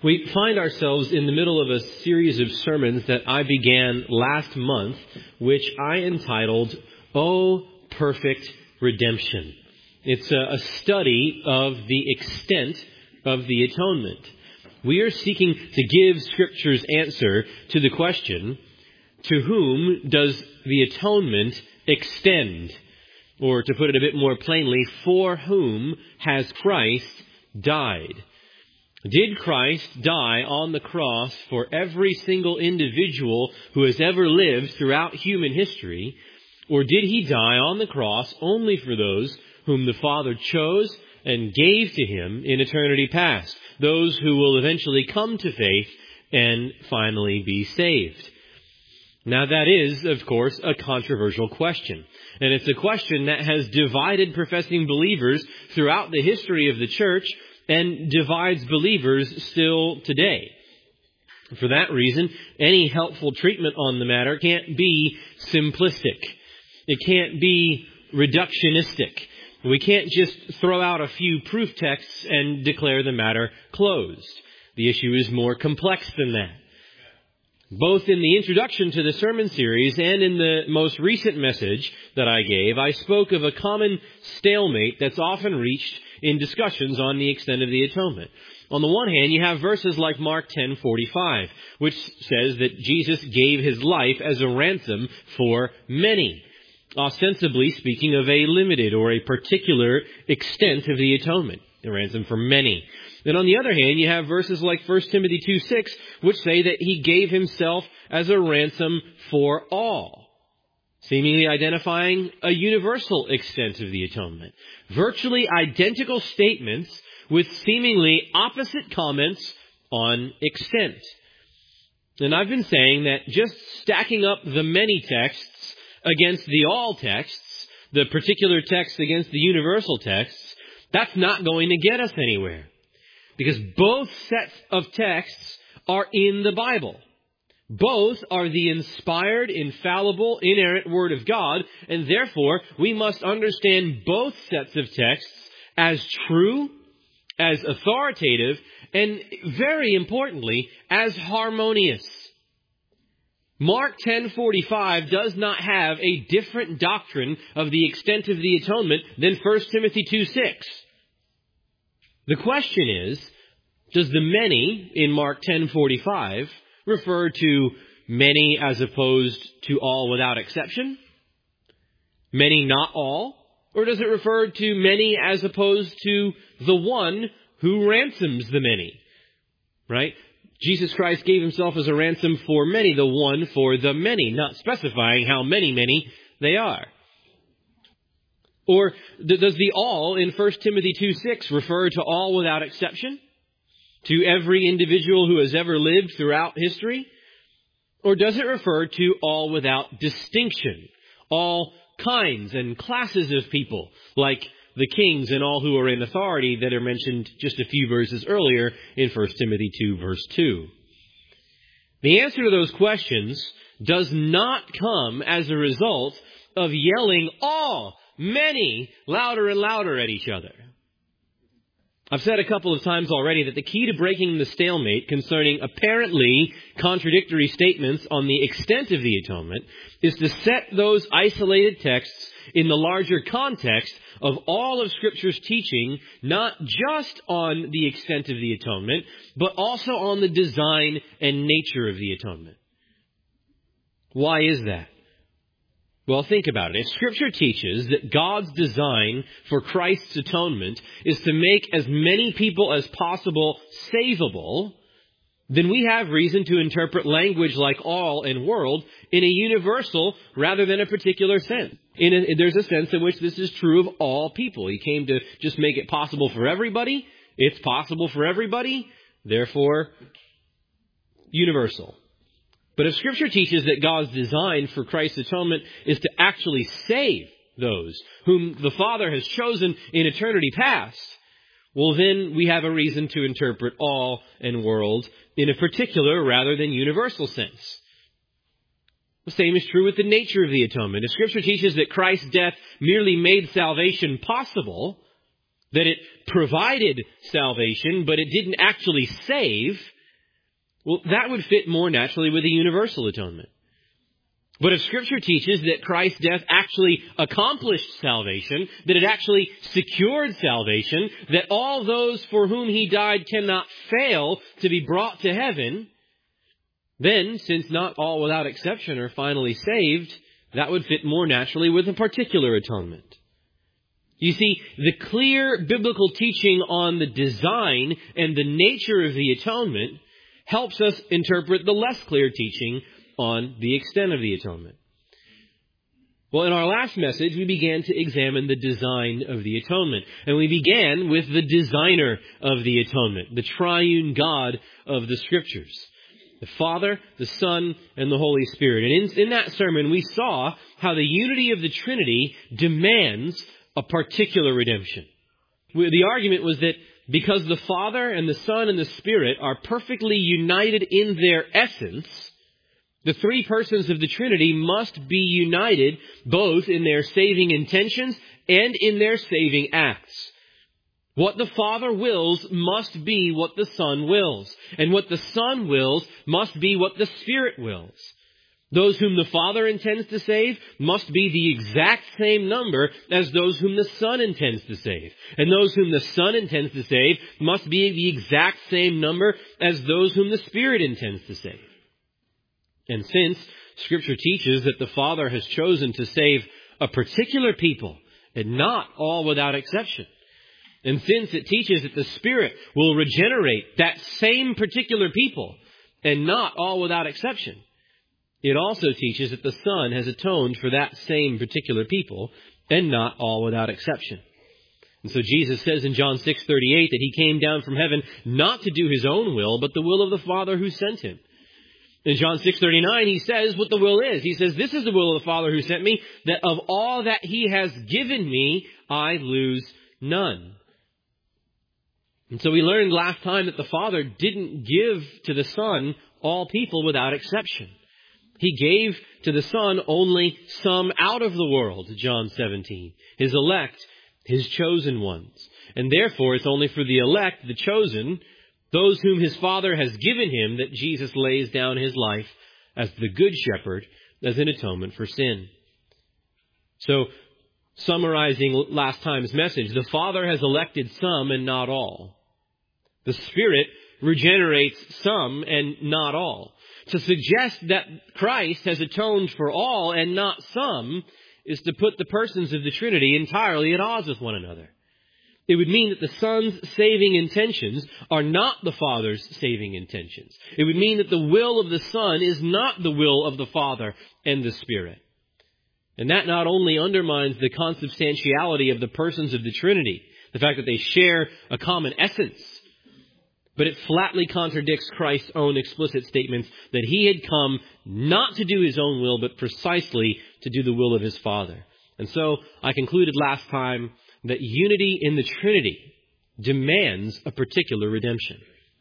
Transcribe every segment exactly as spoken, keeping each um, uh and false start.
We find ourselves in the middle of a series of sermons that I began last month, which I entitled, "Oh, Perfect Redemption." It's a study of the extent of the atonement. We are seeking to give Scripture's answer to the question, to whom does the atonement extend? Or to put it a bit more plainly, for whom has Christ died? Did Christ die on the cross for every single individual who has ever lived throughout human history? Or did he die on the cross only for those whom the Father chose and gave to him in eternity past? Those who will eventually come to faith and finally be saved. Now that is, of course, a controversial question. And it's a question that has divided professing believers throughout the history of the church and divides believers still today. For that reason, any helpful treatment on the matter can't be simplistic. It can't be reductionistic. We can't just throw out a few proof texts and declare the matter closed. The issue is more complex than that. Both in the introduction to the sermon series and in the most recent message that I gave, I spoke of a common stalemate that's often reached in discussions on the extent of the atonement. On the one hand, you have verses like Mark ten forty-five, which says that Jesus gave his life as a ransom for many, ostensibly speaking of a limited or a particular extent of the atonement, a ransom for many. Then on the other hand, you have verses like First Timothy two six, which say that he gave himself as a ransom for all, seemingly identifying a universal extent of the atonement. Virtually identical statements with seemingly opposite comments on extent. And I've been saying that just stacking up the many texts against the all texts, the particular text against the universal texts, that's not going to get us anywhere. Because both sets of texts are in the Bible. Both are the inspired, infallible, inerrant Word of God, and therefore we must understand both sets of texts as true, as authoritative, and very importantly, as harmonious. Mark ten forty-five does not have a different doctrine of the extent of the atonement than First Timothy two six. The question is, does the many in Mark ten forty-five refer to many as opposed to all without exception? Many not all? Or does it refer to many as opposed to the one who ransoms the many? Right? Jesus Christ gave himself as a ransom for many, the one for the many, not specifying how many, many they are. Or does the all in First Timothy two six refer to all without exception? To every individual who has ever lived throughout history? Or does it refer to all without distinction? All kinds and classes of people, like the kings and all who are in authority that are mentioned just a few verses earlier in First Timothy two, verse two. The answer to those questions does not come as a result of yelling all, many, louder and louder at each other. I've said a couple of times already that the key to breaking the stalemate concerning apparently contradictory statements on the extent of the atonement is to set those isolated texts in the larger context of all of Scripture's teaching, not just on the extent of the atonement, but also on the design and nature of the atonement. Why is that? Well, think about it. If Scripture teaches that God's design for Christ's atonement is to make as many people as possible savable, then we have reason to interpret language like all and world in a universal rather than a particular sense. In a, there's a sense in which this is true of all people. He came to just make it possible for everybody. It's possible for everybody, therefore universal. But if Scripture teaches that God's design for Christ's atonement is to actually save those whom the Father has chosen in eternity past, well, then we have a reason to interpret all and world in a particular rather than universal sense. The same is true with the nature of the atonement. If Scripture teaches that Christ's death merely made salvation possible, that it provided salvation, but it didn't actually save, well, that would fit more naturally with a universal atonement. But if Scripture teaches that Christ's death actually accomplished salvation, that it actually secured salvation, that all those for whom He died cannot fail to be brought to heaven, then, since not all without exception are finally saved, that would fit more naturally with a particular atonement. You see, the clear biblical teaching on the design and the nature of the atonement helps us interpret the less clear teaching on the extent of the atonement. Well, in our last message, we began to examine the design of the atonement. And we began with the designer of the atonement, the triune God of the Scriptures, the Father, the Son, and the Holy Spirit. And in, in that sermon, we saw how the unity of the Trinity demands a particular redemption. The argument was that because the Father and the Son and the Spirit are perfectly united in their essence, the three persons of the Trinity must be united both in their saving intentions and in their saving acts. What the Father wills must be what the Son wills, and what the Son wills must be what the Spirit wills. Those whom the Father intends to save must be the exact same number as those whom the Son intends to save. And those whom the Son intends to save must be the exact same number as those whom the Spirit intends to save. And since Scripture teaches that the Father has chosen to save a particular people, and not all without exception, and since it teaches that the Spirit will regenerate that same particular people, and not all without exception, it also teaches that the Son has atoned for that same particular people, and not all without exception. And so Jesus says in John six thirty-eight that He came down from heaven not to do His own will, but the will of the Father who sent Him. In John six thirty-nine, He says what the will is. He says, "This is the will of the Father who sent me, that of all that He has given me, I lose none." And so we learned last time that the Father didn't give to the Son all people without exception. He gave to the Son only some out of the world, John seventeen, His elect, His chosen ones. And therefore, it's only for the elect, the chosen, those whom His Father has given Him, that Jesus lays down His life as the Good Shepherd, as an atonement for sin. So, summarizing last time's message, the Father has elected some and not all. The Spirit regenerates some and not all. To suggest that Christ has atoned for all and not some is to put the persons of the Trinity entirely at odds with one another. It would mean that the Son's saving intentions are not the Father's saving intentions. It would mean that the will of the Son is not the will of the Father and the Spirit. And that not only undermines the consubstantiality of the persons of the Trinity, the fact that they share a common essence, but it flatly contradicts Christ's own explicit statements that He had come not to do His own will, but precisely to do the will of His Father. And so I concluded last time that unity in the Trinity demands a particular redemption.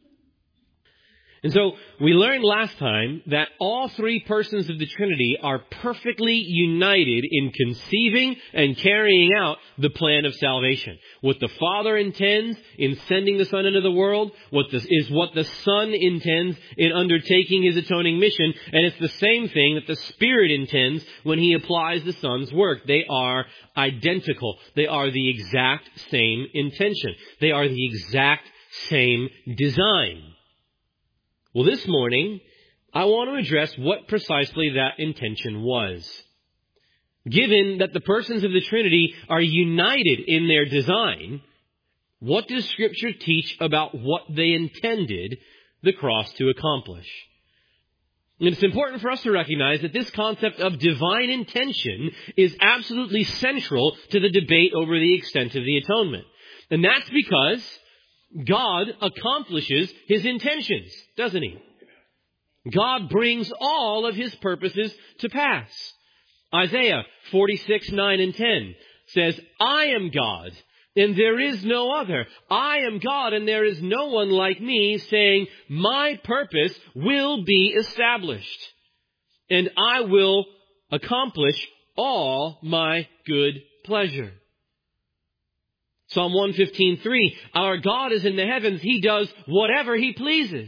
And so we learned last time that all three persons of the Trinity are perfectly united in conceiving and carrying out the plan of salvation. What the Father intends in sending the Son into the world what this, is what the Son intends in undertaking His atoning mission. And it's the same thing that the Spirit intends when He applies the Son's work. They are identical. They are the exact same intention. They are the exact same design. Well, this morning, I want to address what precisely that intention was. Given that the persons of the Trinity are united in their design, what does Scripture teach about what they intended the cross to accomplish? And it's important for us to recognize that this concept of divine intention is absolutely central to the debate over the extent of the atonement. And that's because God accomplishes His intentions, doesn't He? God brings all of His purposes to pass. Isaiah forty-six, nine and ten says, "I am God, and there is no other. I am God, and there is no one like me, saying, my purpose will be established, and I will accomplish all my good pleasure." Psalm one fifteen three, our God is in the heavens. He does whatever He pleases.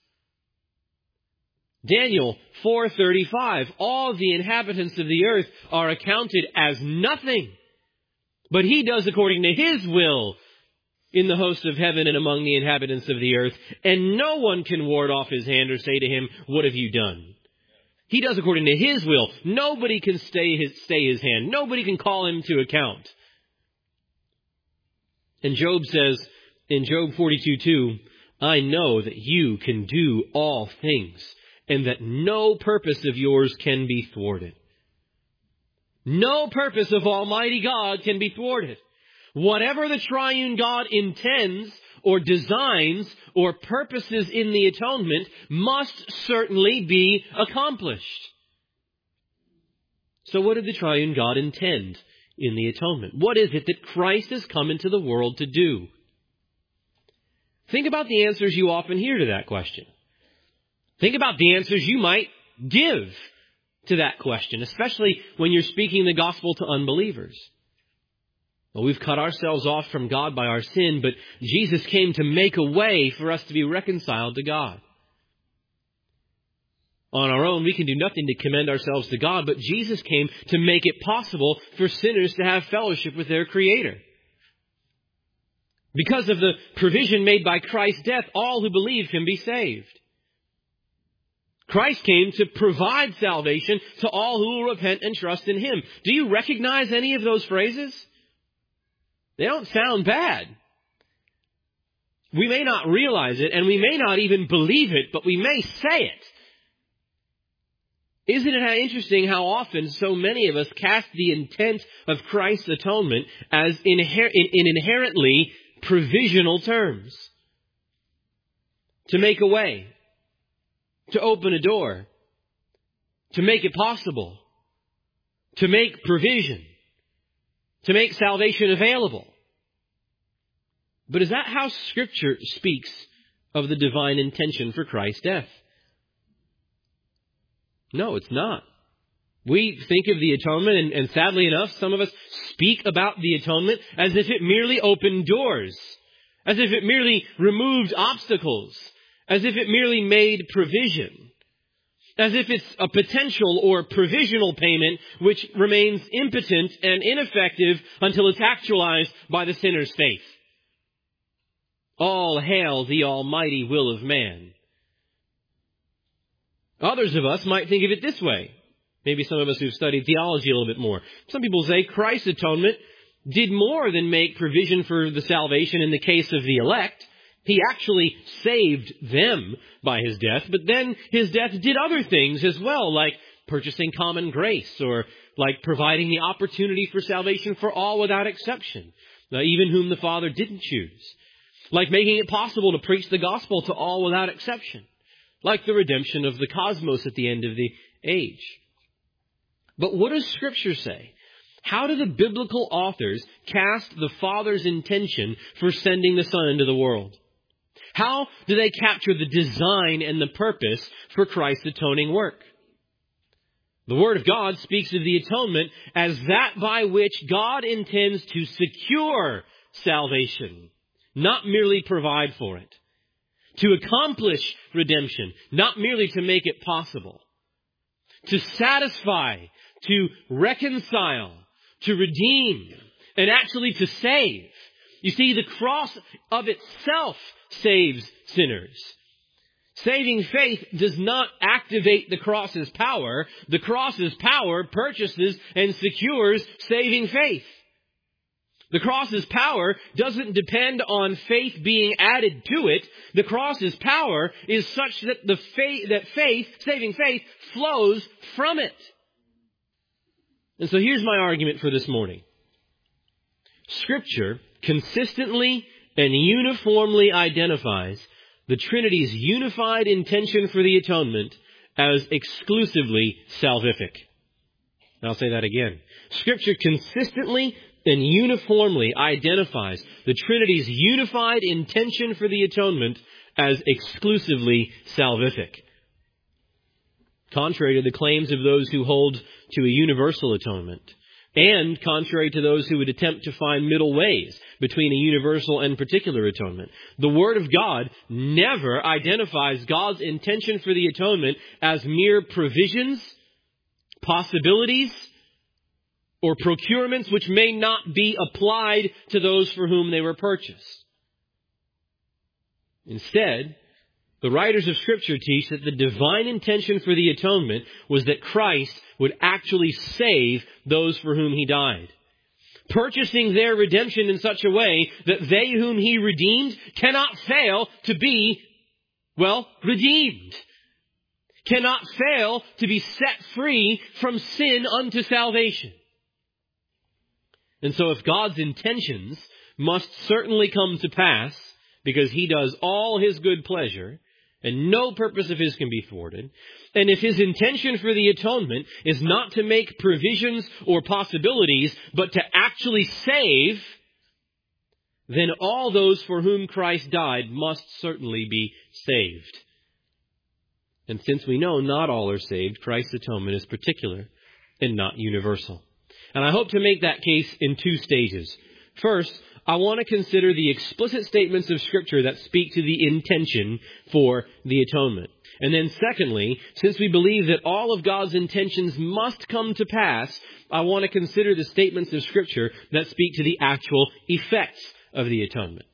Daniel four thirty-five, all the inhabitants of the earth are accounted as nothing, but He does according to His will in the hosts of heaven and among the inhabitants of the earth, and no one can ward off His hand or say to Him, what have you done? He does according to His will. Nobody can stay his, stay His hand. Nobody can call Him to account. And Job says in Job forty-two two, I know that you can do all things, and that no purpose of yours can be thwarted. No purpose of Almighty God can be thwarted. Whatever the triune God intends or designs or purposes in the atonement must certainly be accomplished. So what did the triune God intend in the atonement? What is it that Christ has come into the world to do? Think about the answers you often hear to that question. Think about the answers you might give to that question, especially when you're speaking the gospel to unbelievers. Well, we've cut ourselves off from God by our sin, but Jesus came to make a way for us to be reconciled to God. On our own, we can do nothing to commend ourselves to God, but Jesus came to make it possible for sinners to have fellowship with their Creator. Because of the provision made by Christ's death, all who believe can be saved. Christ came to provide salvation to all who will repent and trust in Him. Do you recognize any of those phrases? They don't sound bad. We may not realize it, and we may not even believe it, but we may say it. Isn't it interesting how often so many of us cast the intent of Christ's atonement as inher- in, in inherently provisional terms? To make a way, to open a door, to make it possible, to make provision, to make salvation available. But is that how Scripture speaks of the divine intention for Christ's death? No, it's not. We think of the atonement, and, and sadly enough, some of us speak about the atonement as if it merely opened doors, as if it merely removed obstacles, as if it merely made provision, as if it's a potential or provisional payment which remains impotent and ineffective until it's actualized by the sinner's faith. All hail the almighty will of man. Others of us might think of it this way. Maybe some of us who've studied theology a little bit more. Some people say Christ's atonement did more than make provision for the salvation in the case of the elect. He actually saved them by His death, but then His death did other things as well, like purchasing common grace, or like providing the opportunity for salvation for all without exception, even whom the Father didn't choose. Like making it possible to preach the gospel to all without exception. Like the redemption of the cosmos at the end of the age. But what does Scripture say? How do the biblical authors cast the Father's intention for sending the Son into the world? How do they capture the design and the purpose for Christ's atoning work? The Word of God speaks of the atonement as that by which God intends to secure salvation, not merely provide for it. To accomplish redemption, not merely to make it possible. To satisfy, to reconcile, to redeem, and actually to save. You see, the cross of itself saves sinners. Saving faith does not activate the cross's power. The cross's power purchases and secures saving faith. The cross's power doesn't depend on faith being added to it. The cross's power is such that the faith, that faith, saving faith, flows from it. And so here's my argument for this morning. Scripture consistently and uniformly identifies the Trinity's unified intention for the atonement as exclusively salvific. I'll say that again. Scripture consistently and uniformly identifies the Trinity's unified intention for the atonement as exclusively salvific. Contrary to the claims of those who hold to a universal atonement, and contrary to those who would attempt to find middle ways between a universal and particular atonement. The Word of God never identifies God's intention for the atonement as mere provisions, possibilities, or procurements which may not be applied to those for whom they were purchased. Instead, the writers of Scripture teach that the divine intention for the atonement was that Christ would actually save those for whom He died, purchasing their redemption in such a way that they whom He redeemed cannot fail to be, well, redeemed, cannot fail to be set free from sin unto salvation. And so if God's intentions must certainly come to pass, because He does all His good pleasure, and no purpose of His can be thwarted, and if His intention for the atonement is not to make provisions or possibilities, but to actually save, then all those for whom Christ died must certainly be saved. And since we know not all are saved, Christ's atonement is particular and not universal. And I hope to make that case in two stages. First, I want to consider the explicit statements of Scripture that speak to the intention for the atonement. And then secondly, since we believe that all of God's intentions must come to pass, I want to consider the statements of Scripture that speak to the actual effects of the atonement.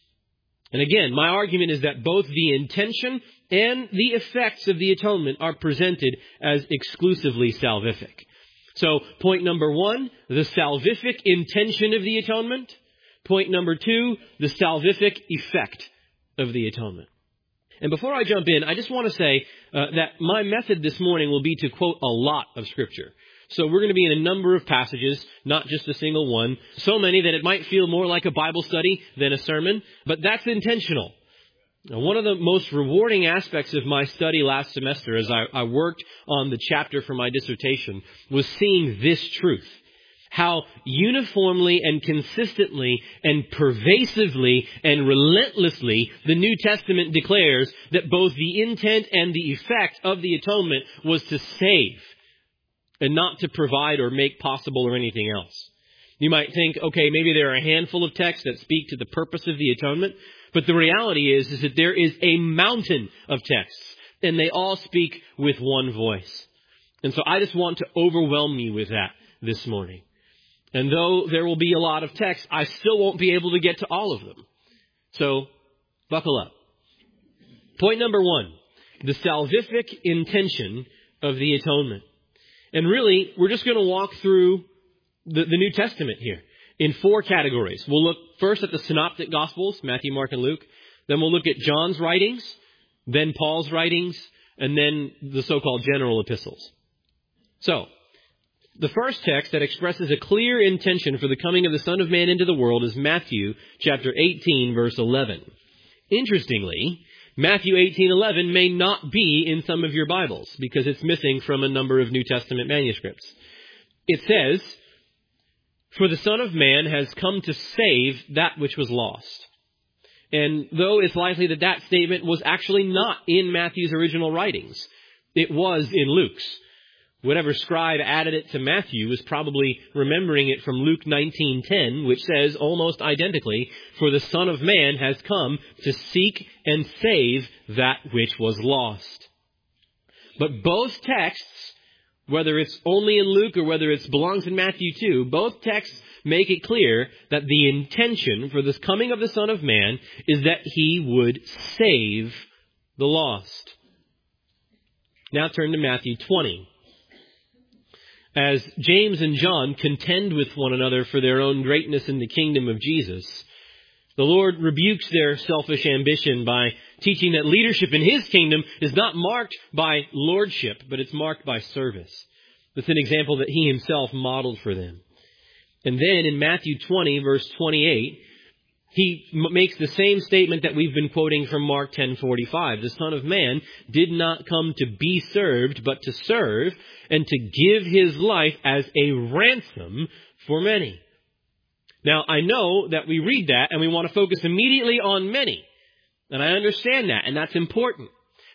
And again, my argument is that both the intention and the effects of the atonement are presented as exclusively salvific. So, point number one, the salvific intention of the atonement. Point number two, the salvific effect of the atonement. And before I jump in, I just want to say uh, that my method this morning will be to quote a lot of Scripture. So we're going to be in a number of passages, not just a single one. So many that it might feel more like a Bible study than a sermon, but that's intentional. Now, one of the most rewarding aspects of my study last semester as I, I worked on the chapter for my dissertation was seeing this truth. How uniformly and consistently and pervasively and relentlessly the New Testament declares that both the intent and the effect of the atonement was to save and not to provide or make possible or anything else. You might think, okay, maybe there are a handful of texts that speak to the purpose of the atonement. But the reality is, is that there is a mountain of texts, and they all speak with one voice. And so I just want to overwhelm you with that this morning. And though there will be a lot of text, I still won't be able to get to all of them. So buckle up. Point number one, the salvific intention of the atonement. And really, we're just going to walk through the, the New Testament here in four categories. We'll look first at the synoptic Gospels, Matthew, Mark, and Luke. Then we'll look at John's writings, then Paul's writings, and then the so-called general epistles. So, the first text that expresses a clear intention for the coming of the Son of Man into the world is Matthew chapter eighteen, verse eleven. Interestingly, Matthew eighteen eleven may not be in some of your Bibles because it's missing from a number of New Testament manuscripts. It says, "For the Son of Man has come to save that which was lost." And though it's likely that that statement was actually not in Matthew's original writings, it was in Luke's. Whatever scribe added it to Matthew was probably remembering it from Luke nineteen ten, which says almost identically, "For the Son of Man has come to seek and save that which was lost." But both texts, whether it's only in Luke or whether it belongs in Matthew too, both texts make it clear that the intention for this coming of the Son of Man is that He would save the lost. Now turn to Matthew twenty. As James and John contend with one another for their own greatness in the kingdom of Jesus, the Lord rebukes their selfish ambition by teaching that leadership in His kingdom is not marked by lordship, but it's marked by service. That's an example that He Himself modeled for them. And then in Matthew twenty, verse twenty-eight, He m- makes the same statement that we've been quoting from Mark ten forty-five. The Son of Man did not come to be served, but to serve and to give His life as a ransom for many. Now, I know that we read that and we want to focus immediately on many. And I understand that, and that's important.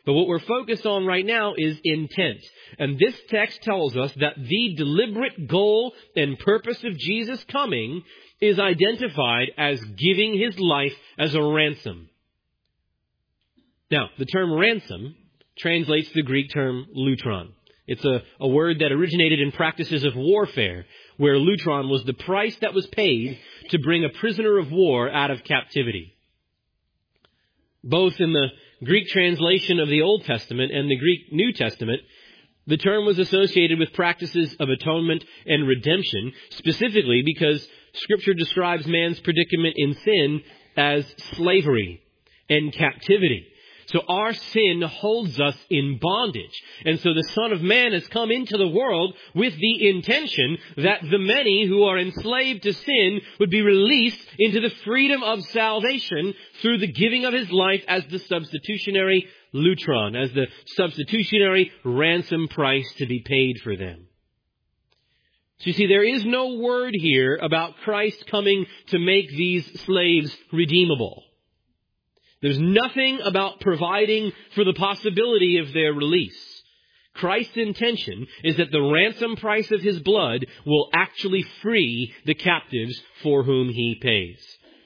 But what we're focused on right now is intent. And this text tells us that the deliberate goal and purpose of Jesus' coming is identified as giving his life as a ransom. Now, the term ransom translates the Greek term lutron. It's a, a word that originated in practices of warfare, where lutron was the price that was paid to bring a prisoner of war out of captivity. Both in the Greek translation of the Old Testament and the Greek New Testament, the term was associated with practices of atonement and redemption, specifically because Scripture describes man's predicament in sin as slavery and captivity. So our sin holds us in bondage. And so the Son of Man has come into the world with the intention that the many who are enslaved to sin would be released into the freedom of salvation through the giving of his life as the substitutionary lutron, as the substitutionary ransom price to be paid for them. So you see, there is no word here about Christ coming to make these slaves redeemable. There's nothing about providing for the possibility of their release. Christ's intention is that the ransom price of his blood will actually free the captives for whom he pays.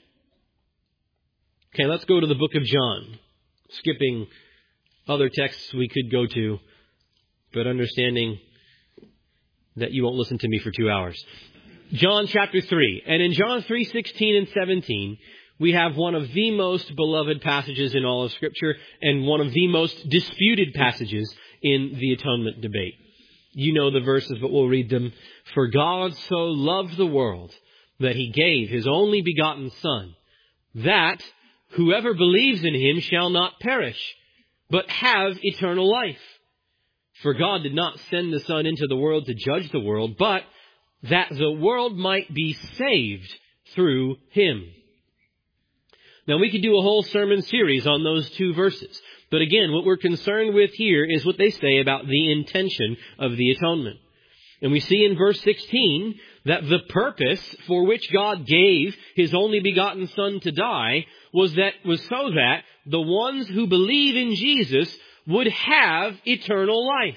Okay, let's go to the book of John, skipping other texts we could go to, but understanding that you won't listen to me for two hours. John chapter three. And in John three sixteen and seventeen, we have one of the most beloved passages in all of Scripture and one of the most disputed passages in the atonement debate. You know the verses, but we'll read them. For God so loved the world that he gave his only begotten Son, that whoever believes in him shall not perish, but have eternal life. For God did not send the Son into the world to judge the world, but that the world might be saved through him. Now, we could do a whole sermon series on those two verses. But again, what we're concerned with here is what they say about the intention of the atonement. And we see in verse sixteen that the purpose for which God gave his only begotten Son to die was that was so that the ones who believe in Jesus would have eternal life.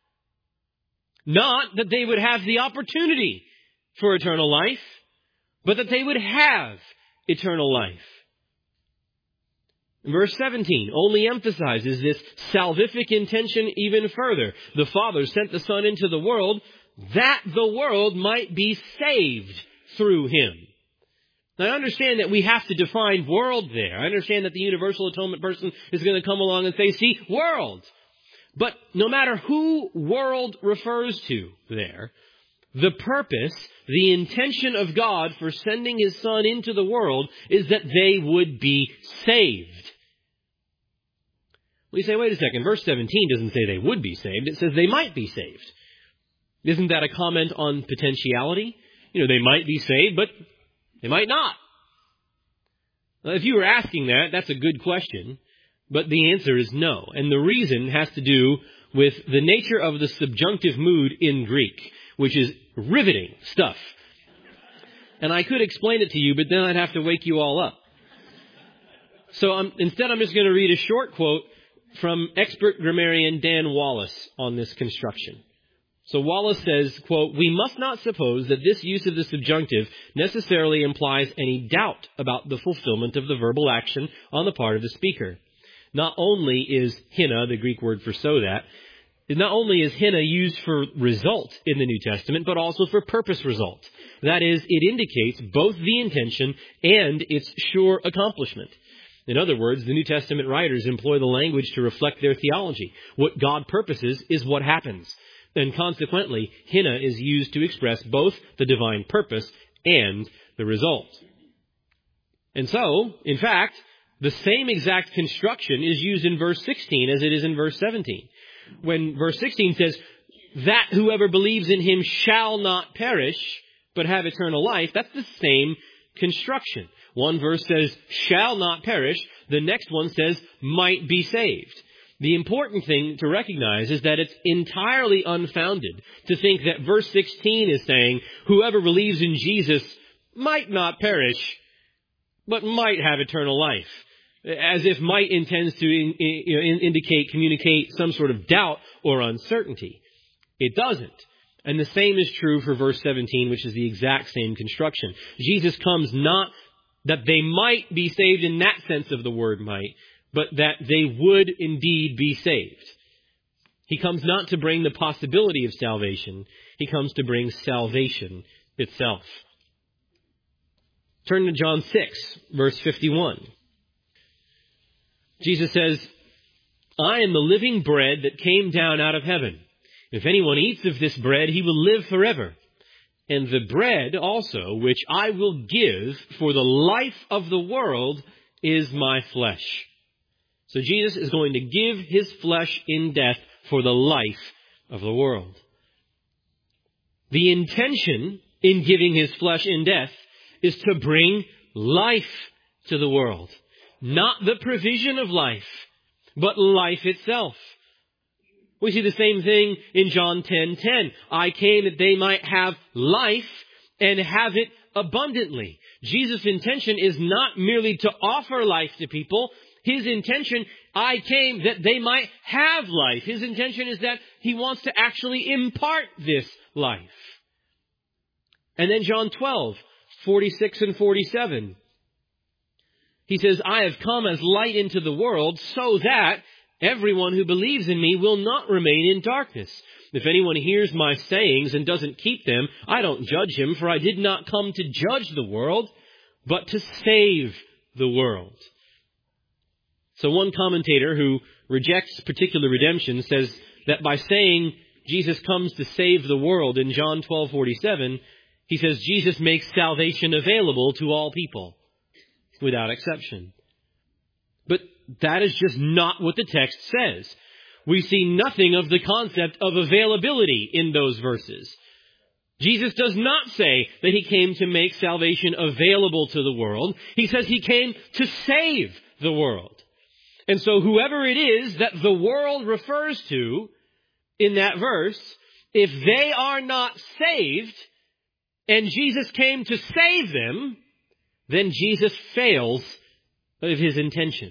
Not that they would have the opportunity for eternal life, but that they would have eternal life. Verse seventeen only emphasizes this salvific intention even further. The Father sent the Son into the world that the world might be saved through him. Now, I understand that we have to define world there. I understand that the universal atonement person is going to come along and say, see, world. But no matter who world refers to there, the purpose, the intention of God for sending his Son into the world is that they would be saved. We say, wait a second, verse seventeen doesn't say they would be saved. It says they might be saved. Isn't that a comment on potentiality? You know, they might be saved, but they might not. Now, if you were asking that, that's a good question. But the answer is no. And the reason has to do with the nature of the subjunctive mood in Greek, which is riveting stuff. And I could explain it to you, but then I'd have to wake you all up. So I'm, instead, I'm just going to read a short quote from expert grammarian Dan Wallace on this construction. So Wallace says, quote, we must not suppose that this use of the subjunctive necessarily implies any doubt about the fulfillment of the verbal action on the part of the speaker. Not only is hina, the Greek word for so that, not only is hina used for result in the New Testament, but also for purpose result. That is, it indicates both the intention and its sure accomplishment. In other words, the New Testament writers employ the language to reflect their theology. What God purposes is what happens. And consequently, hina is used to express both the divine purpose and the result. And so, in fact, the same exact construction is used in verse sixteen as it is in verse seventeen. When verse sixteen says, that whoever believes in him shall not perish, but have eternal life, that's the same construction. One verse says, shall not perish. The next one says, might be saved. The important thing to recognize is that it's entirely unfounded to think that verse sixteen is saying, whoever believes in Jesus might not perish, but might have eternal life. as if might intends to in, in, you know, in, indicate, communicate some sort of doubt or uncertainty. It doesn't. And the same is true for verse seventeen, which is the exact same construction. Jesus comes not that they might be saved in that sense of the word might, but that they would indeed be saved. He comes not to bring the possibility of salvation. He comes to bring salvation itself. Turn to John six, verse fifty-one. Jesus says, I am the living bread that came down out of heaven. If anyone eats of this bread, he will live forever. And the bread also, which I will give for the life of the world, is my flesh. So Jesus is going to give his flesh in death for the life of the world. The intention in giving his flesh in death is to bring life to the world. Not the provision of life, but life itself. We see the same thing in John ten ten. I came that they might have life and have it abundantly. Jesus' intention is not merely to offer life to people. His intention, I came that they might have life. His intention is that he wants to actually impart this life. And then John twelve, forty-six and forty-seven. He says, I have come as light into the world so that everyone who believes in me will not remain in darkness. If anyone hears my sayings and doesn't keep them, I don't judge him, for I did not come to judge the world, but to save the world. So one commentator who rejects particular redemption says that by saying Jesus comes to save the world in John twelve forty-seven, he says Jesus makes salvation available to all people without exception. But that is just not what the text says. We see nothing of the concept of availability in those verses. Jesus does not say that he came to make salvation available to the world. He says he came to save the world. And so whoever it is that the world refers to in that verse, if they are not saved and Jesus came to save them, then Jesus fails of his intention.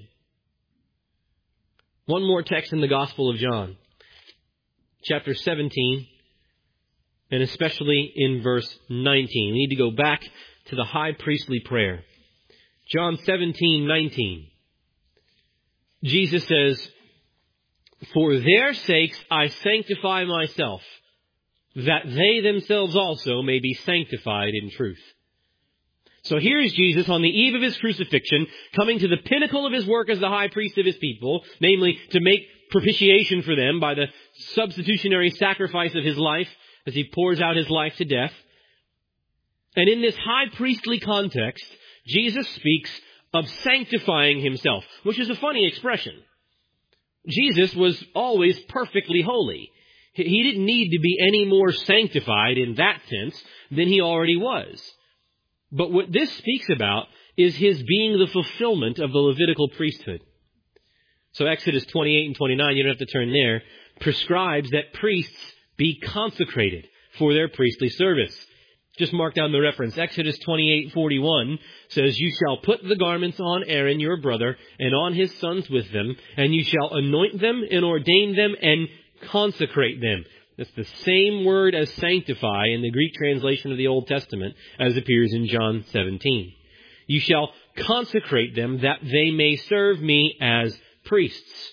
One more text in the Gospel of John, chapter seventeen, and especially in verse nineteen. We need to go back to the high priestly prayer. John seventeen nineteen. Jesus says, for their sakes I sanctify myself, that they themselves also may be sanctified in truth. So here's Jesus on the eve of his crucifixion, coming to the pinnacle of his work as the high priest of his people, namely to make propitiation for them by the substitutionary sacrifice of his life as he pours out his life to death. And in this high priestly context, Jesus speaks of sanctifying himself, which is a funny expression. Jesus was always perfectly holy. He didn't need to be any more sanctified in that sense than he already was. But what this speaks about is his being the fulfillment of the Levitical priesthood. So Exodus twenty-eight and twenty-nine, you don't have to turn there, prescribes that priests be consecrated for their priestly service. Just mark down the reference. Exodus twenty-eight forty-one says, you shall put the garments on Aaron your brother and on his sons with them, and you shall anoint them and ordain them and consecrate them. That's the same word as sanctify in the Greek translation of the Old Testament as appears in John seventeen. You shall consecrate them that they may serve me as priests.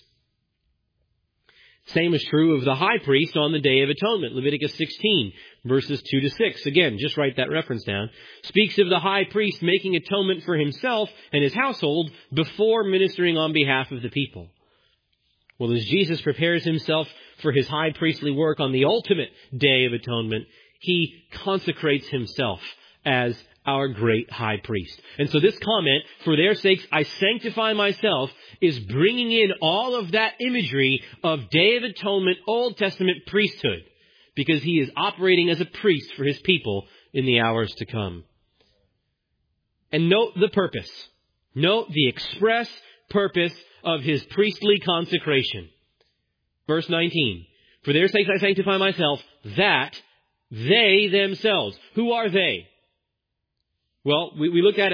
Same is true of the high priest on the Day of Atonement. Leviticus sixteen, verses two to six. Again, just write that reference down. Speaks of the high priest making atonement for himself and his household before ministering on behalf of the people. Well, as Jesus prepares himself for his high priestly work on the ultimate Day of Atonement, he consecrates himself as our great high priest. And so this comment, for their sakes I sanctify myself, is bringing in all of that imagery of Day of Atonement, Old Testament priesthood, because he is operating as a priest for his people in the hours to come. And note the purpose. Note the express purpose of his priestly consecration. Verse nineteen, for their sakes I sanctify myself, that they themselves. Who are they? Well, we, we look at it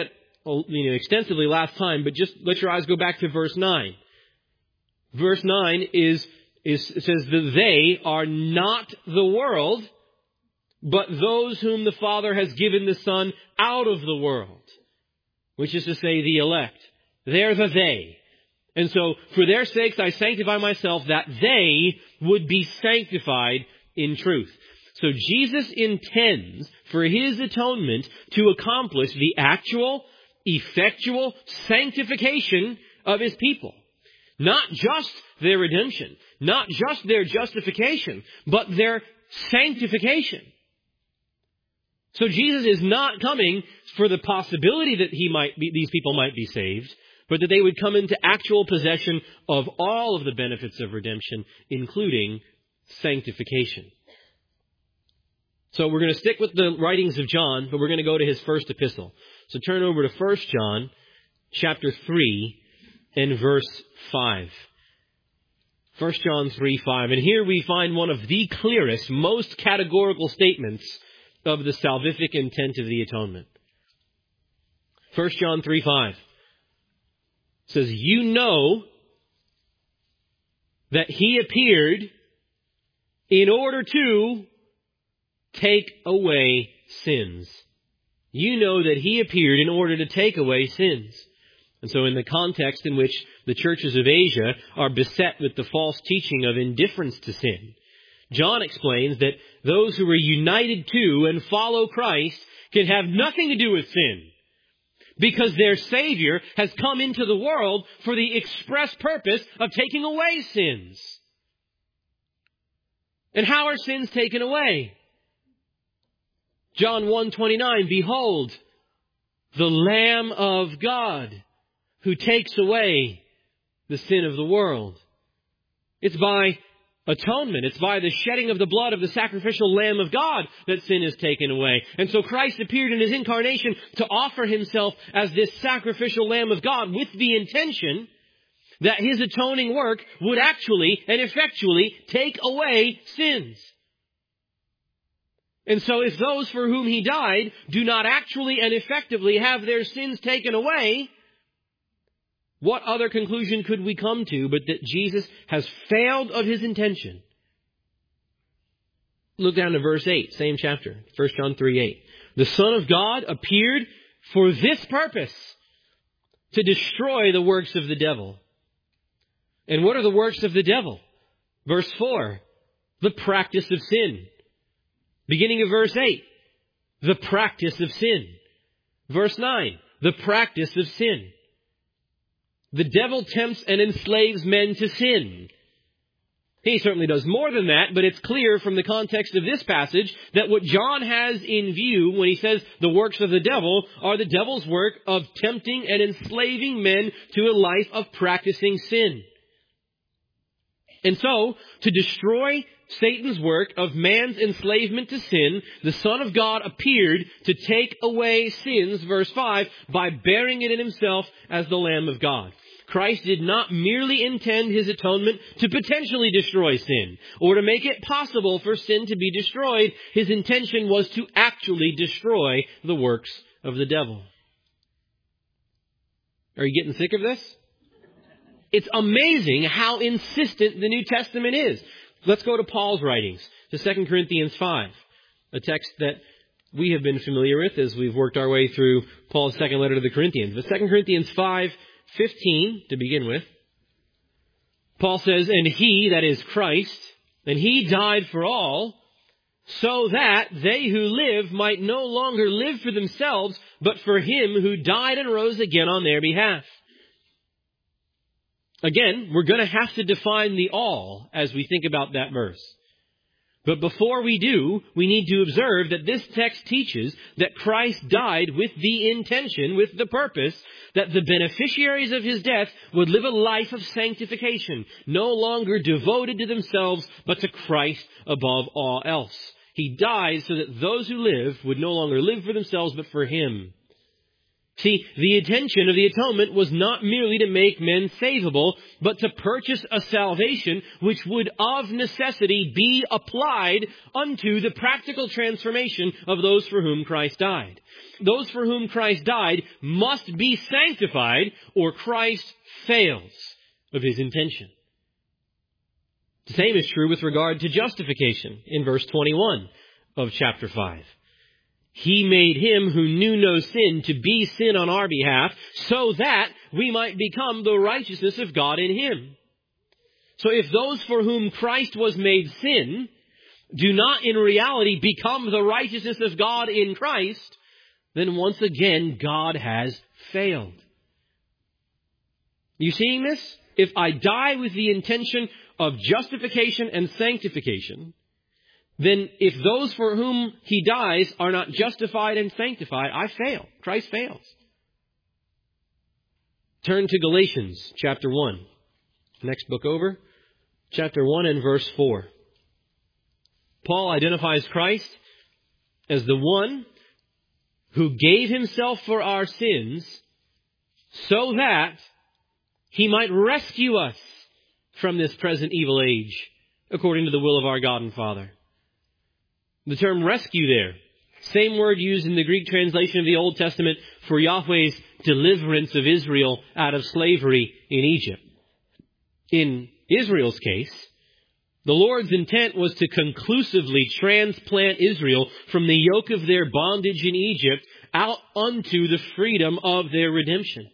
you know, extensively last time, but just let your eyes go back to verse nine. Verse nine is, is it says that they are not the world, but those whom the Father has given the Son out of the world, which is to say the elect. They're the they. And so, for their sakes I sanctify myself, that they would be sanctified in truth. So Jesus intends for His atonement to accomplish the actual, effectual sanctification of His people. Not just their redemption, not just their justification, but their sanctification. So Jesus is not coming for the possibility that he might be, these people might be saved, but that they would come into actual possession of all of the benefits of redemption, including sanctification. So we're going to stick with the writings of John, but we're going to go to his first epistle. So turn over to First John chapter three and verse five. First John three five. And here we find one of the clearest, most categorical statements of the salvific intent of the atonement. First John three five says, you know that He appeared in order to take away sins. You know that He appeared in order to take away sins. And so in the context in which the churches of Asia are beset with the false teaching of indifference to sin, John explains that those who are united to and follow Christ can have nothing to do with sin, because their Savior has come into the world for the express purpose of taking away sins. And how are sins taken away? John one twenty-nine, behold, the Lamb of God who takes away the sin of the world. It's by atonement. It's by the shedding of the blood of the sacrificial Lamb of God that sin is taken away. And so Christ appeared in His incarnation to offer Himself as this sacrificial Lamb of God with the intention that His atoning work would actually and effectually take away sins. And so if those for whom He died do not actually and effectively have their sins taken away, what other conclusion could we come to but that Jesus has failed of His intention? Look down to verse eight, same chapter, First John three eight. The Son of God appeared for this purpose, to destroy the works of the devil. And what are the works of the devil? Verse four, the practice of sin. Beginning of verse eight, the practice of sin. Verse nine, the practice of sin. The devil tempts and enslaves men to sin. He certainly does more than that, but it's clear from the context of this passage that what John has in view when he says the works of the devil are the devil's work of tempting and enslaving men to a life of practicing sin. And so, to destroy Satan's work of man's enslavement to sin, the Son of God appeared to take away sins, verse five, by bearing it in Himself as the Lamb of God. Christ did not merely intend His atonement to potentially destroy sin, or to make it possible for sin to be destroyed. His intention was to actually destroy the works of the devil. Are you getting sick of this? It's amazing how insistent the New Testament is. Let's go to Paul's writings, to Second Corinthians five, a text that we have been familiar with as we've worked our way through Paul's second letter to the Corinthians. But Second Corinthians five fifteen, to begin with, Paul says, and He, that is Christ, and He died for all, so that they who live might no longer live for themselves, but for Him who died and rose again on their behalf. Again, we're going to have to define the all as we think about that verse. But before we do, we need to observe that this text teaches that Christ died with the intention, with the purpose, that the beneficiaries of His death would live a life of sanctification, no longer devoted to themselves, but to Christ above all else. He died so that those who live would no longer live for themselves, but for Him. See, the intention of the atonement was not merely to make men savable, but to purchase a salvation which would of necessity be applied unto the practical transformation of those for whom Christ died. Those for whom Christ died must be sanctified, or Christ fails of his intention. The same is true with regard to justification in verse twenty-one of chapter five. He made him who knew no sin to be sin on our behalf, so that we might become the righteousness of God in him. So if those for whom Christ was made sin do not in reality become the righteousness of God in Christ, then once again God has failed. You seeing this? If I die with the intention of justification and sanctification, then if those for whom he dies are not justified and sanctified, I fail. Christ fails. Turn to Galatians chapter one. Next book over. Chapter one and verse four. Paul identifies Christ as the one who gave himself for our sins so that he might rescue us from this present evil age, according to the will of our God and Father. The term rescue there, same word used in the Greek translation of the Old Testament for Yahweh's deliverance of Israel out of slavery in Egypt. In Israel's case, the Lord's intent was to conclusively transplant Israel from the yoke of their bondage in Egypt out unto the freedom of their redemption.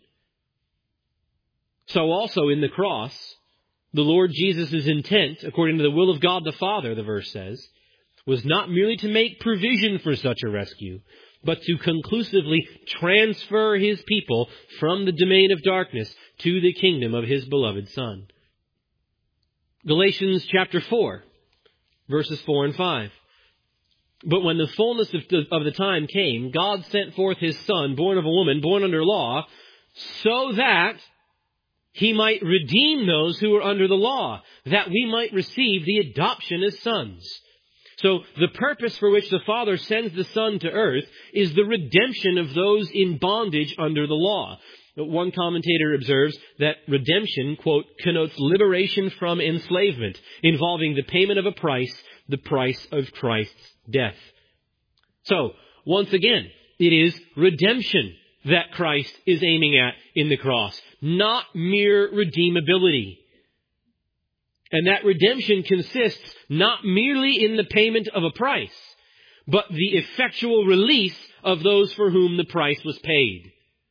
So also in the cross, the Lord Jesus' intent, according to the will of God the Father, the verse says, was not merely to make provision for such a rescue, but to conclusively transfer his people from the domain of darkness to the kingdom of his beloved Son. Galatians chapter four, verses four and five. But when the fullness of the, of the time came, God sent forth his Son, born of a woman, born under law, so that he might redeem those who were under the law, that we might receive the adoption as sons. So the purpose for which the Father sends the Son to earth is the redemption of those in bondage under the law. One commentator observes that redemption, quote, connotes liberation from enslavement, involving the payment of a price, the price of Christ's death. So, once again, it is redemption that Christ is aiming at in the cross, not mere redeemability. And that redemption consists not merely in the payment of a price, but the effectual release of those for whom the price was paid.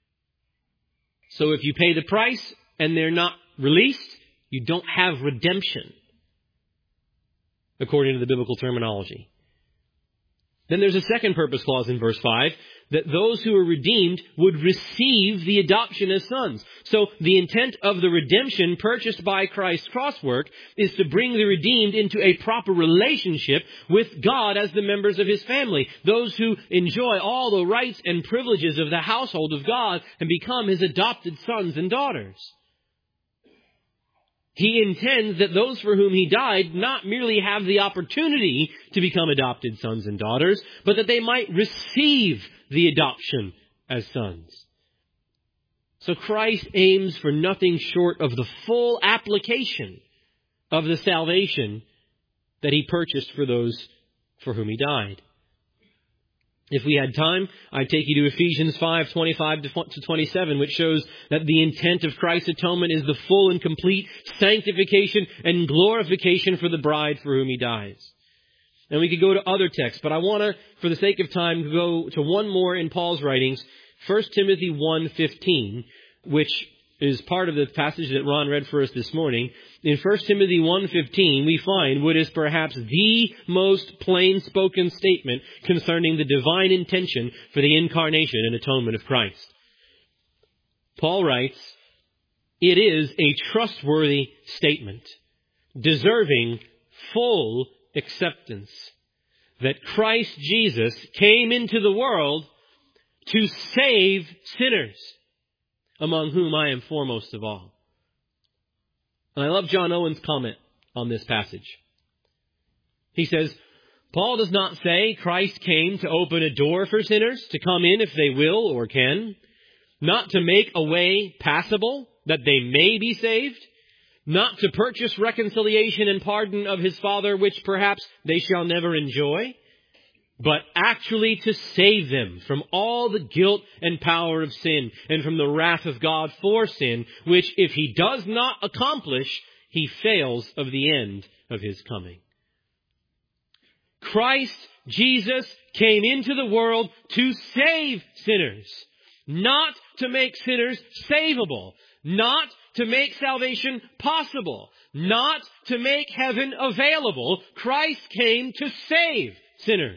So if you pay the price and they're not released, you don't have redemption, according to the biblical terminology. Then there's a second purpose clause in verse five, that those who are redeemed would receive the adoption as sons. So the intent of the redemption purchased by Christ's cross work is to bring the redeemed into a proper relationship with God as the members of his family. Those who enjoy all the rights and privileges of the household of God and become his adopted sons and daughters. He intends that those for whom he died not merely have the opportunity to become adopted sons and daughters, but that they might receive the adoption as sons. So Christ aims for nothing short of the full application of the salvation that he purchased for those for whom he died. If we had time, I'd take you to Ephesians five, twenty-five to twenty-seven, which shows that the intent of Christ's atonement is the full and complete sanctification and glorification for the bride for whom he dies. And we could go to other texts, but I want to, for the sake of time, go to one more in Paul's writings, First Timothy one fifteen, which is part of the passage that Ron read for us this morning. In First Timothy one fifteen, we find what is perhaps the most plain-spoken statement concerning the divine intention for the incarnation and atonement of Christ. Paul writes, "It is a trustworthy statement, deserving full acceptance, that Christ Jesus came into the world to save sinners, among whom I am foremost of all." And I love John Owen's comment on this passage. He says, Paul does not say Christ came to open a door for sinners to come in if they will or can. not to make a way passable that they may be saved, not to purchase reconciliation and pardon of his Father, which perhaps they shall never enjoy, but actually to save them from all the guilt and power of sin and from the wrath of God for sin, which if he does not accomplish, he fails of the end of his coming. Christ Jesus came into the world to save sinners, not to make sinners savable, not to make salvation possible, not to make heaven available. Christ came to save sinners.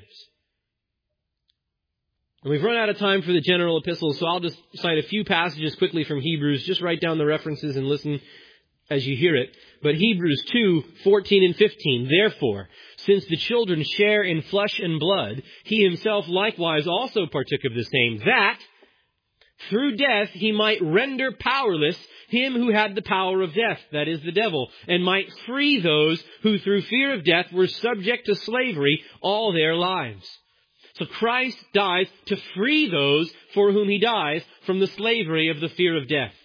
And we've run out of time for the general epistles, so I'll just cite a few passages quickly from Hebrews. Just write down the references and listen as you hear it. But Hebrews two, fourteen and fifteen, therefore, since the children share in flesh and blood, he himself likewise also partook of the same, that through death he might render powerless him who had the power of death, that is the devil, and might free those who through fear of death were subject to slavery all their lives. So Christ dies to free those for whom he dies from the slavery of the fear of death.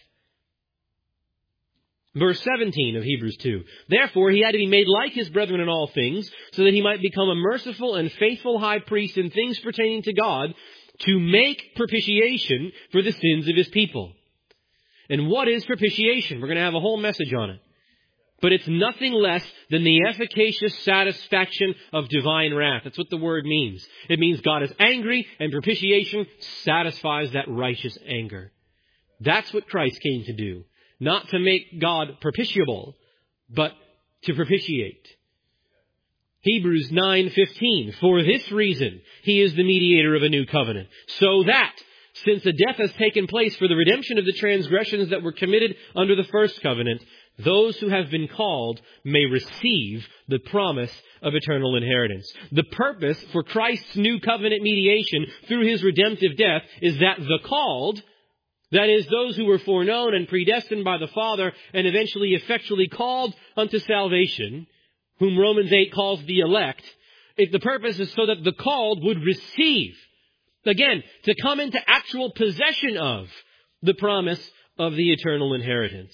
Verse seventeen of Hebrews two. Therefore he had to be made like his brethren in all things, so that he might become a merciful and faithful high priest in things pertaining to God, to make propitiation for the sins of his people. And what is propitiation? We're going to have a whole message on it. But it's nothing less than the efficacious satisfaction of divine wrath. That's what the word means. It means God is angry, and propitiation satisfies that righteous anger. That's what Christ came to do. Not to make God propitiable, but to propitiate. Hebrews nine fifteen. For this reason, he is the mediator of a new covenant, so that, since a death has taken place for the redemption of the transgressions that were committed under the first covenant, those who have been called may receive the promise of eternal inheritance. The purpose for Christ's new covenant mediation through his redemptive death is that the called, that is, those who were foreknown and predestined by the Father and eventually effectually called unto salvation, whom Romans eight calls the elect, if the purpose is so that the called would receive, again, to come into actual possession of the promise of the eternal inheritance.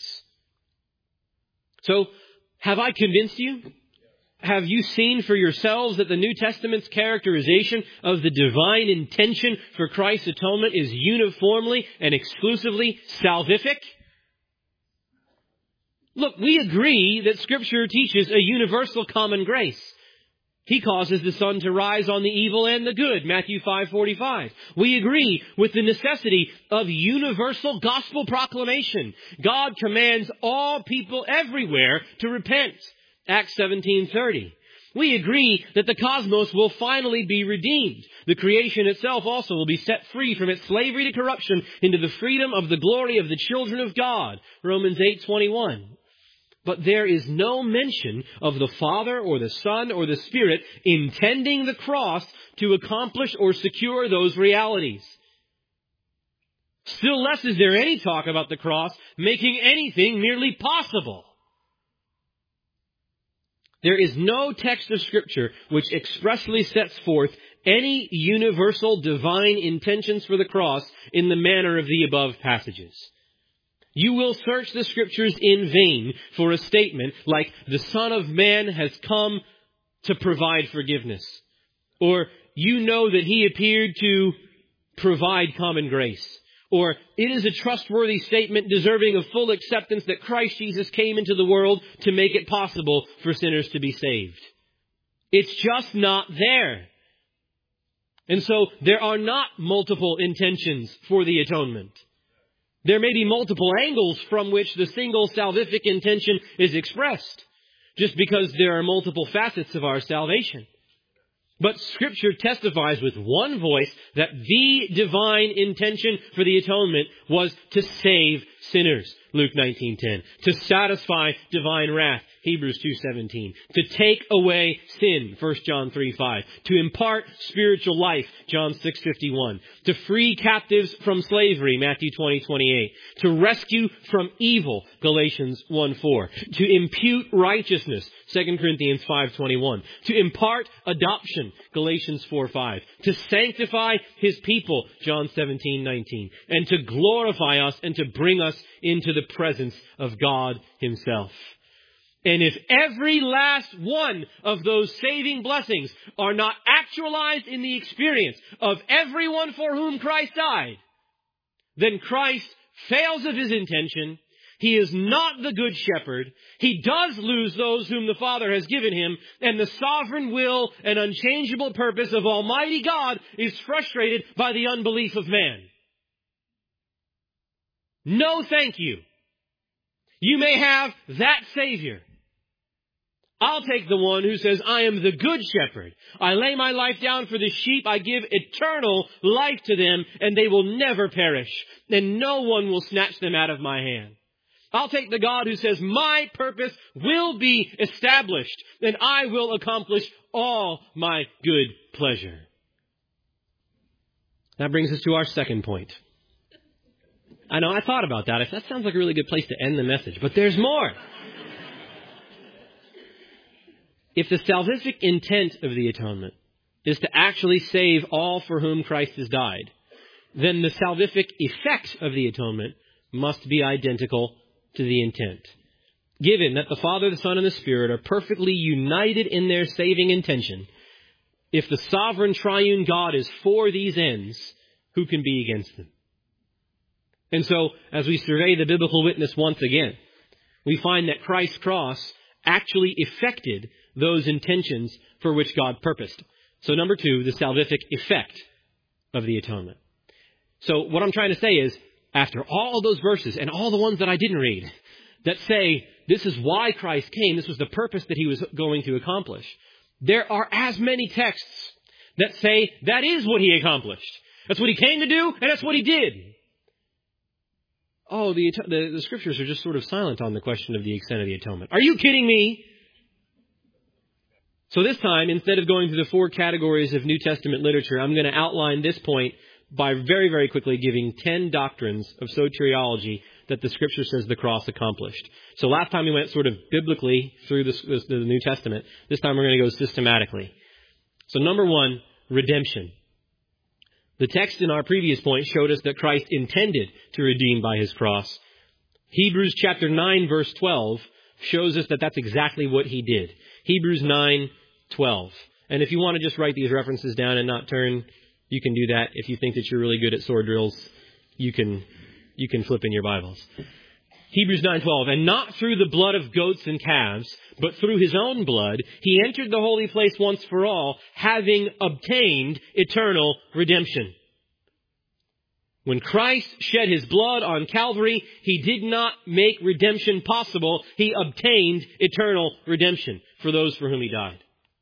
So, have I convinced you? Have you seen for yourselves that the New Testament's characterization of the divine intention for Christ's atonement is uniformly and exclusively salvific? Look, we agree that Scripture teaches a universal common grace. He causes the sun to rise on the evil and the good, Matthew five forty-five. We agree with the necessity of universal gospel proclamation. God commands all people everywhere to repent, Acts seventeen thirty. We agree that the cosmos will finally be redeemed. The creation itself also will be set free from its slavery to corruption into the freedom of the glory of the children of God, Romans eight twenty-one. But there is no mention of the Father or the Son or the Spirit intending the cross to accomplish or secure those realities. Still less is there any talk about the cross making anything merely possible. There is no text of Scripture which expressly sets forth any universal divine intentions for the cross in the manner of the above passages. You will search the Scriptures in vain for a statement like, the Son of Man has come to provide forgiveness. Or, you know that he appeared to provide common grace. Or, it is a trustworthy statement deserving of full acceptance that Christ Jesus came into the world to make it possible for sinners to be saved. It's just not there. And so, there are not multiple intentions for the atonement. There may be multiple angles from which the single salvific intention is expressed, just because there are multiple facets of our salvation. But Scripture testifies with one voice that the divine intention for the atonement was to save sinners, Luke nineteen ten, to satisfy divine wrath, Hebrews two seventeen. To take away sin, First John three five. To impart spiritual life, John six fifty-one. To free captives from slavery, Matthew twenty twenty-eight. To rescue from evil, Galatians one four. To impute righteousness, Second Corinthians five twenty-one. To impart adoption, Galatians four five. To sanctify His people, John seventeen nineteen. And to glorify us and to bring us into the presence of God Himself. And if every last one of those saving blessings are not actualized in the experience of everyone for whom Christ died, then Christ fails of His intention. He is not the good shepherd. He does lose those whom the Father has given Him, and the sovereign will and unchangeable purpose of Almighty God is frustrated by the unbelief of man. No, thank you. You may have that Savior. I'll take the one who says, I am the good shepherd. I lay my life down for the sheep. I give eternal life to them, and they will never perish, and no one will snatch them out of my hand. I'll take the God who says, my purpose will be established, and I will accomplish all my good pleasure. That brings us to our second point. I know, I thought about that. That sounds like a really good place to end the message, but there's more. If the salvific intent of the atonement is to actually save all for whom Christ has died, then the salvific effect of the atonement must be identical to the intent. Given that the Father, the Son, and the Spirit are perfectly united in their saving intention, if the sovereign triune God is for these ends, who can be against them? And so, as we survey the biblical witness once again, we find that Christ's cross actually effected those intentions for which God purposed. So number two, the salvific effect of the atonement. So what I'm trying to say is, after all those verses and all the ones that I didn't read that say this is why Christ came, this was the purpose that He was going to accomplish, there are as many texts that say that is what He accomplished. That's what He came to do, and that's what He did. Oh, the, the, the scriptures are just sort of silent on the question of the extent of the atonement. Are you kidding me? So this time, instead of going through the four categories of New Testament literature, I'm going to outline this point by very, very quickly giving ten doctrines of soteriology that the Scripture says the cross accomplished. So last time we went sort of biblically through the, the New Testament. This time we're going to go systematically. So number one, redemption. The text in our previous point showed us that Christ intended to redeem by His cross. Hebrews chapter nine, verse twelve shows us that that's exactly what He did. Hebrews nine twelve. And if you want to just write these references down and not turn, you can do that. If you think that you're really good at sword drills, you can you can flip in your Bibles. Hebrews nine twelve. And not through the blood of goats and calves, but through His own blood, He entered the holy place once for all, having obtained eternal redemption. When Christ shed His blood on Calvary, He did not make redemption possible. He obtained eternal redemption for those for whom He died.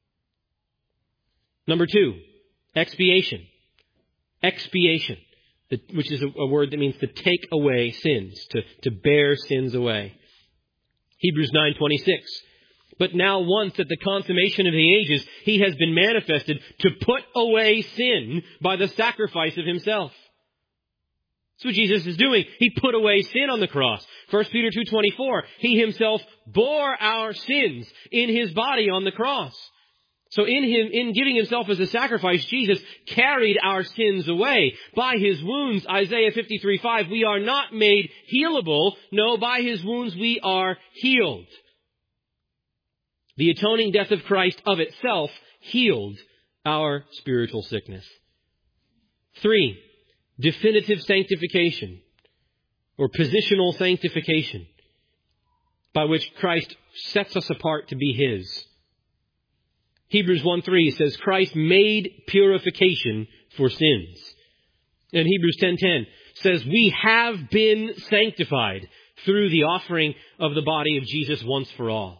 Number two, expiation. Expiation, which is a word that means to take away sins, to, to bear sins away. Hebrews nine twenty-six. But now once at the consummation of the ages, He has been manifested to put away sin by the sacrifice of Himself. That's what Jesus is doing. He put away sin on the cross. First Peter two twenty-four. He Himself bore our sins in His body on the cross. So in Him, in giving Himself as a sacrifice, Jesus carried our sins away. By His wounds, Isaiah fifty-three five, we are not made healable. No, by His wounds we are healed. The atoning death of Christ of itself healed our spiritual sickness. Three, definitive sanctification, or positional sanctification, by which Christ sets us apart to be His. Hebrews one three says Christ made purification for sins. And Hebrews ten ten says we have been sanctified through the offering of the body of Jesus once for all.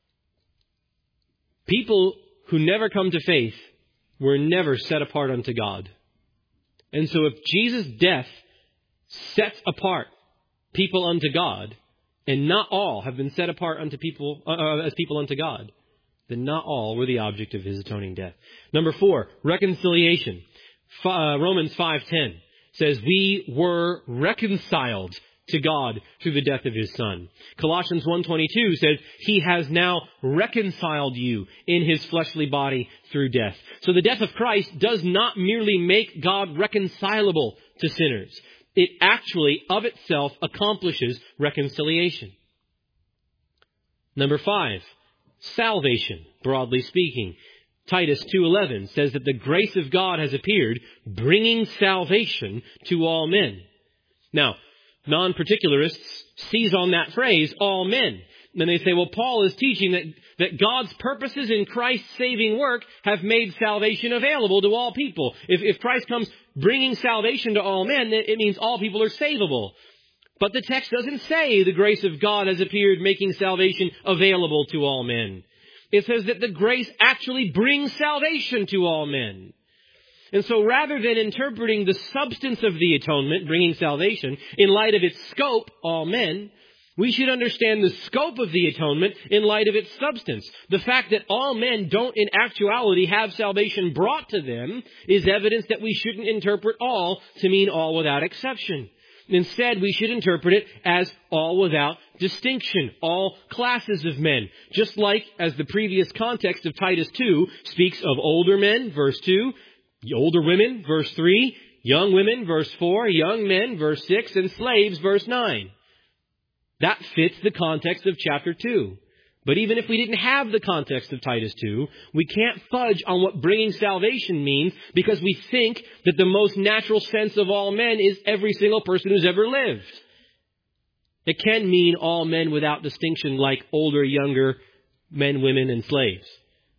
People who never come to faith were never set apart unto God. And so if Jesus' death sets apart people unto God, and not all have been set apart unto people uh, as people unto God, then not all were the object of his atoning death. Number four, reconciliation. F- uh, Romans five ten says, we were reconciled to God through the death of his Son. Colossians one twenty-two says, he has now reconciled you in his fleshly body through death. So the death of Christ does not merely make God reconcilable to sinners. It actually, of itself, accomplishes reconciliation. Number five, salvation, broadly speaking. Titus two eleven says that the grace of God has appeared, bringing salvation to all men. Now, non-particularists seize on that phrase, all men. And they say, well, Paul is teaching that, that God's purposes in Christ's saving work have made salvation available to all people. If, if Christ comes bringing salvation to all men, it means all people are savable. But the text doesn't say the grace of God has appeared, making salvation available to all men. It says that the grace actually brings salvation to all men. And so rather than interpreting the substance of the atonement, bringing salvation, in light of its scope, all men, we should understand the scope of the atonement in light of its substance. The fact that all men don't in actuality have salvation brought to them is evidence that we shouldn't interpret all to mean all without exception. Instead, we should interpret it as all without distinction, all classes of men. Just like as the previous context of Titus two speaks of older men, verse two, older women, verse three, young women, verse four, young men, verse six, and slaves, verse nine. That fits the context of chapter two. But even if we didn't have the context of Titus two, we can't fudge on what bringing salvation means because we think that the most natural sense of all men is every single person who's ever lived. It can mean all men without distinction, like older, younger men, women, and slaves.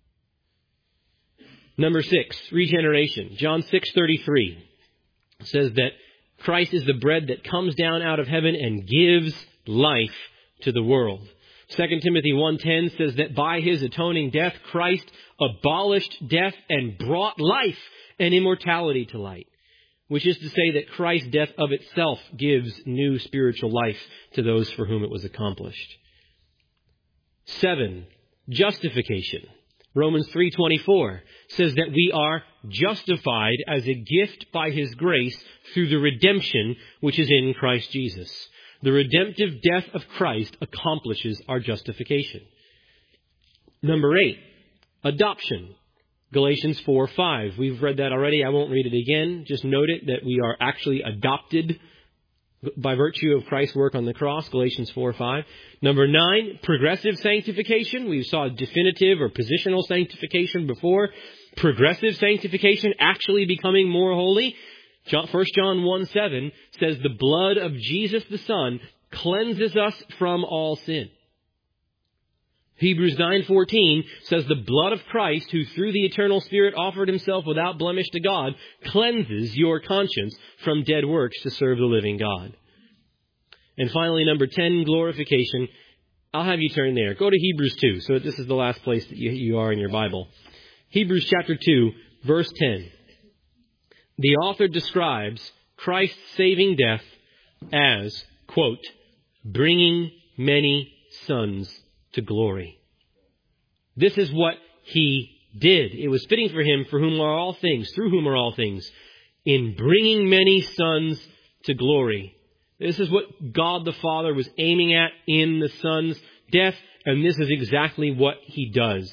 Number six, regeneration. John six thirty-three says that Christ is the bread that comes down out of heaven and gives life to the world. Second Timothy one ten says that by his atoning death, Christ abolished death and brought life and immortality to light, which is to say that Christ's death of itself gives new spiritual life to those for whom it was accomplished. Seven, justification. Romans three twenty-four says that we are justified as a gift by his grace through the redemption which is in Christ Jesus. The redemptive death of Christ accomplishes our justification. Number eight, adoption. Galatians four five. We've read that already. I won't read it again. Just note it that we are actually adopted by virtue of Christ's work on the cross. Galatians four five. Number nine, progressive sanctification. We saw definitive or positional sanctification before. Progressive sanctification, actually becoming more holy. First John one seven says the blood of Jesus the Son cleanses us from all sin. Hebrews nine fourteen says the blood of Christ, who through the eternal Spirit offered himself without blemish to God, cleanses your conscience from dead works to serve the living God. And finally, number ten, glorification. I'll have you turn there. Go to Hebrews two. So this is the last place that you, you are in your Bible. Hebrews chapter two, verse ten. The author describes Christ's saving death as, quote, bringing many sons to glory. This is what he did. It was fitting for him, for whom are all things, through whom are all things, in bringing many sons to glory. This is what God the Father was aiming at in the Son's death, and this is exactly what he does.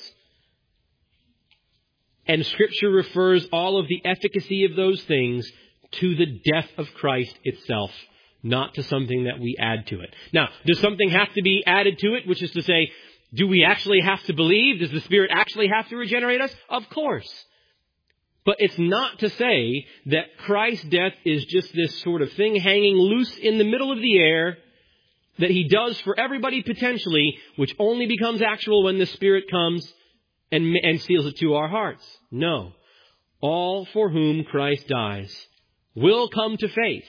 And Scripture refers all of the efficacy of those things to the death of Christ itself, not to something that we add to it. Now, does something have to be added to it, which is to say, do we actually have to believe? Does the Spirit actually have to regenerate us? Of course. But it's not to say that Christ's death is just this sort of thing hanging loose in the middle of the air that he does for everybody potentially, which only becomes actual when the Spirit comes and, and seals it to our hearts. No. All for whom Christ dies will come to faith.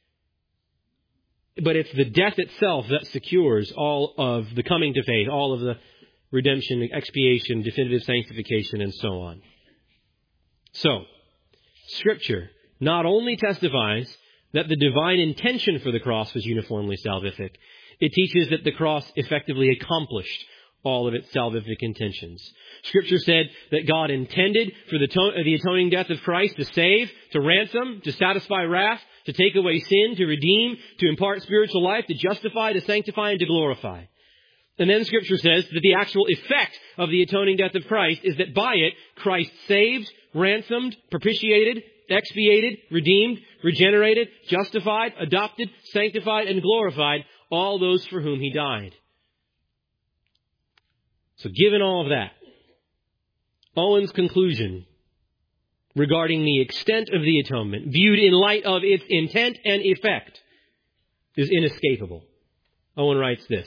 But it's the death itself that secures all of the coming to faith, all of the redemption, expiation, definitive sanctification, and so on. So, Scripture not only testifies that the divine intention for the cross was uniformly salvific, It teaches that the cross effectively accomplished all of its salvific intentions. Scripture said that God intended for the, to- the atoning death of Christ to save, to ransom, to satisfy wrath, to take away sin, to redeem, to impart spiritual life, to justify, to sanctify, and to glorify. And then Scripture says that the actual effect of the atoning death of Christ is that by it, Christ saved, ransomed, propitiated, expiated, redeemed, regenerated, justified, adopted, sanctified, and glorified all those for whom He died. So given all of that, Owen's conclusion regarding the extent of the atonement, viewed in light of its intent and effect, is inescapable. Owen writes this: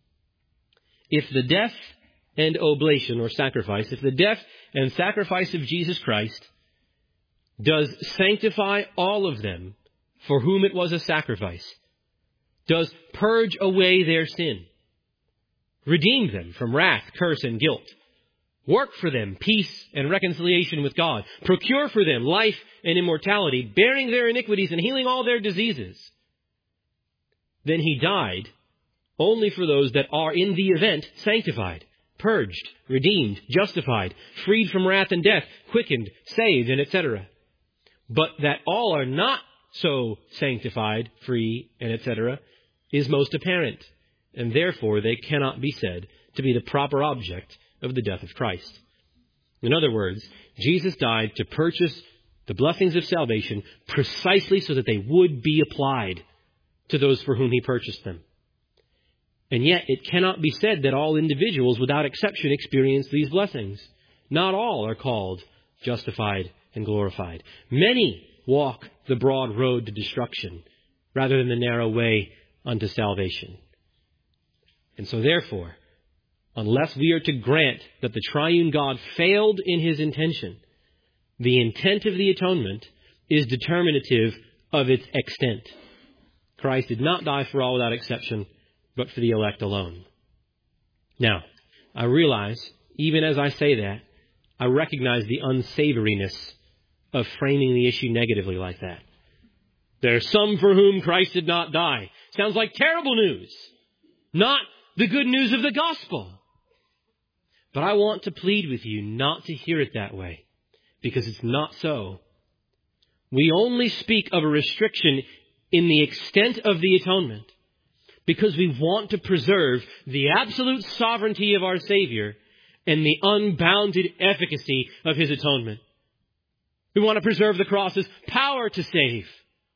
if the death and oblation, or sacrifice, if the death and sacrifice of Jesus Christ does sanctify all of them for whom it was a sacrifice, does purge away their sin, redeem them from wrath, curse, and guilt, work for them peace and reconciliation with God, procure for them life and immortality, bearing their iniquities and healing all their diseases, then He died only for those that are in the event sanctified, purged, redeemed, justified, freed from wrath and death, quickened, saved, and et cetera. But that all are not so sanctified, free, and et cetera is most apparent, and therefore they cannot be said to be the proper object of the death of Christ. In other words, Jesus died to purchase the blessings of salvation precisely so that they would be applied to those for whom He purchased them. And yet it cannot be said that all individuals without exception experience these blessings. Not all are called justified and glorified. Many walk the broad road to destruction rather than the narrow way unto salvation. And so therefore, unless we are to grant that the triune God failed in His intention, the intent of the atonement is determinative of its extent. Christ did not die for all without exception, but for the elect alone. Now, I realize, even as I say that, I recognize the unsavoriness of framing the issue negatively like that. There are some for whom Christ did not die. Sounds like terrible news, not the good news of the gospel. But I want to plead with you not to hear it that way, because it's not so. We only speak of a restriction in the extent of the atonement because we want to preserve the absolute sovereignty of our Savior and the unbounded efficacy of His atonement. We want to preserve the cross's power to save.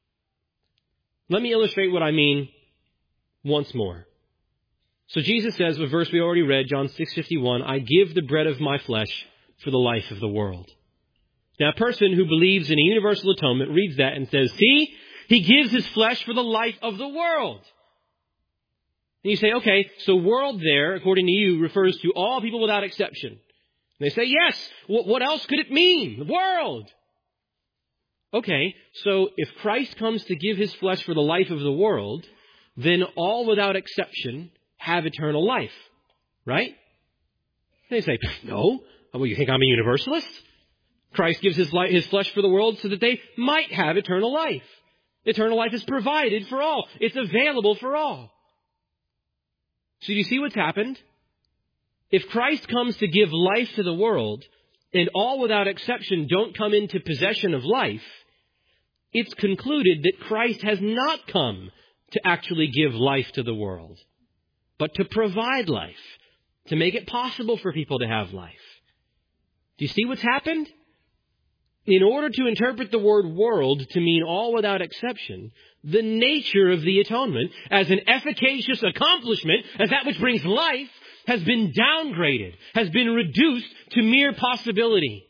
Let me illustrate what I mean once more. So Jesus says, with a verse we already read, John six fifty-one, I give the bread of my flesh for the life of the world. Now, a person who believes in a universal atonement reads that and says, see, He gives His flesh for the life of the world. And you say, okay, so world there, according to you, refers to all people without exception. And they say, yes, what else could it mean? The world. Okay, so if Christ comes to give His flesh for the life of the world, then all without exception have eternal life, right? And they say, no, well, you think I'm a universalist? Christ gives his, life, his flesh for the world so that they might have eternal life. Eternal life is provided for all. It's available for all. So do you see what's happened? If Christ comes to give life to the world, and all without exception don't come into possession of life, it's concluded that Christ has not come to actually give life to the world, but to provide life, to make it possible for people to have life. Do you see what's happened? In order to interpret the word world to mean all without exception, the nature of the atonement as an efficacious accomplishment, as that which brings life, has been downgraded, has been reduced to mere possibility.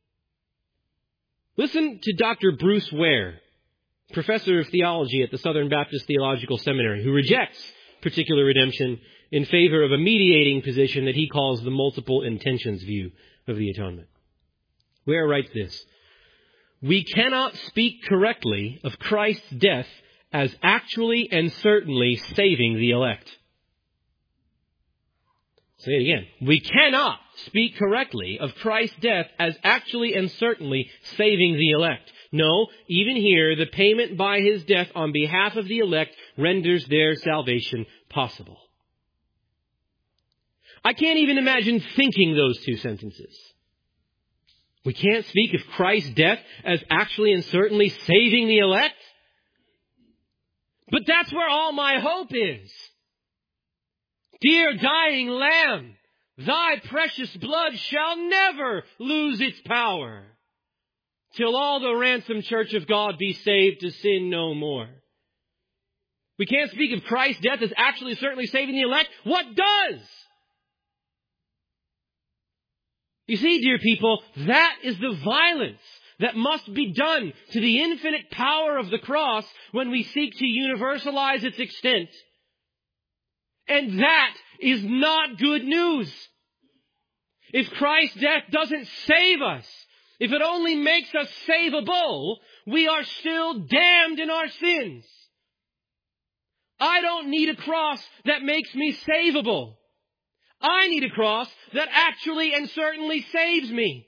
Listen to Doctor Bruce Ware, professor of theology at the Southern Baptist Theological Seminary, who rejects particular redemption in favor of a mediating position that he calls the multiple intentions view of the atonement. Ware writes this: we cannot speak correctly of Christ's death as actually and certainly saving the elect. Say it again. We cannot speak correctly of Christ's death as actually and certainly saving the elect. No, even here, the payment by His death on behalf of the elect renders their salvation possible. I can't even imagine thinking those two sentences. We can't speak of Christ's death as actually and certainly saving the elect. But that's where all my hope is. Dear dying Lamb, thy precious blood shall never lose its power, till all the ransomed church of God be saved to sin no more. We can't speak of Christ's death as actually certainly saving the elect. What does? You see, dear people, that is the violence that must be done to the infinite power of the cross when we seek to universalize its extent. And that is not good news. If Christ's death doesn't save us, if it only makes us savable, we are still damned in our sins. I don't need a cross that makes me savable. I need a cross that actually and certainly saves me.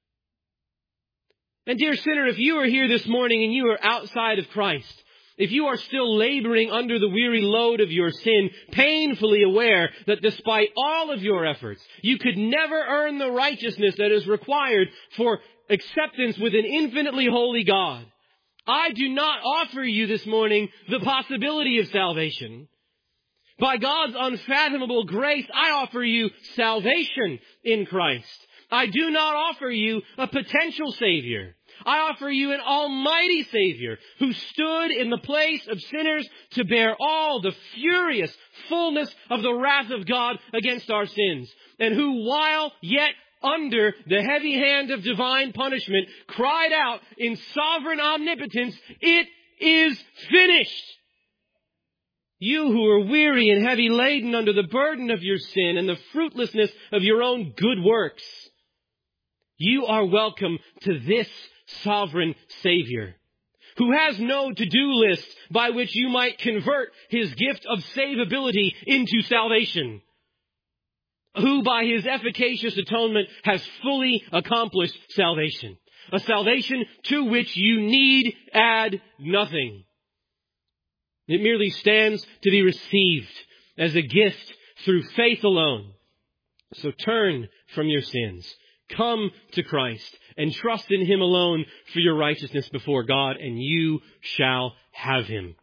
And dear sinner, if you are here this morning and you are outside of Christ, if you are still laboring under the weary load of your sin, painfully aware that despite all of your efforts, you could never earn the righteousness that is required for acceptance with an infinitely holy God, I do not offer you this morning the possibility of salvation. By God's unfathomable grace, I offer you salvation in Christ. I do not offer you a potential Savior. I offer you an almighty Savior who stood in the place of sinners to bear all the furious fullness of the wrath of God against our sins, and who, while yet under the heavy hand of divine punishment, cried out in sovereign omnipotence, "It is finished." You who are weary and heavy laden under the burden of your sin and the fruitlessness of your own good works, you are welcome to this sovereign Savior, who has no to-do list by which you might convert his gift of savability into salvation, who by his efficacious atonement has fully accomplished salvation, a salvation to which you need add nothing. It merely stands to be received as a gift through faith alone. So turn from your sins, come to Christ, and trust in him alone for your righteousness before God, and you shall have him.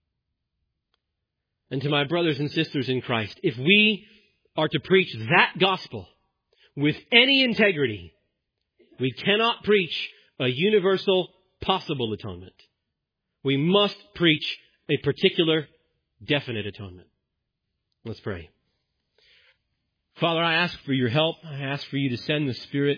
And to my brothers and sisters in Christ, if we are to preach that gospel with any integrity, we cannot preach a universal possible atonement. We must preach a particular definite atonement. Let's pray. Father, I ask for your help. I ask for you to send the Spirit